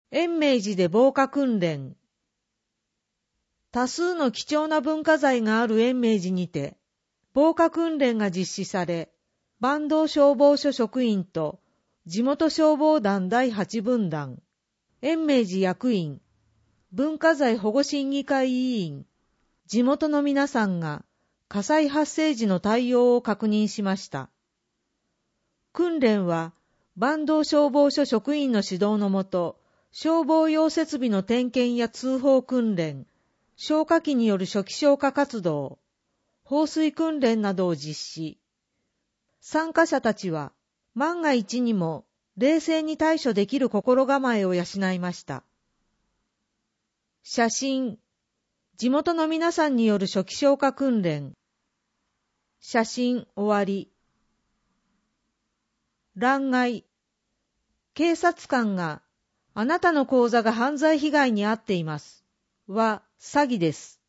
延命寺で防火訓練。多数の貴重な文化財がある延命寺にて、防火訓練が実施され、坂東消防署職員と地元消防団第8分団、延命寺役員、文化財保護審議会委員、地元の皆さんが火災発生時の対応を確認しました。訓練は、坂東消防署職員の指導のもと、消防用設備の点検や通報訓練、消火器による初期消火活動、放水訓練などを実施。参加者たちは、万が一にも冷静に対処できる心構えを養いました。写真。地元の皆さんによる初期消火訓練。写真終わり。欄外。警察官があなたの口座が犯罪被害に遭っています。は詐欺です。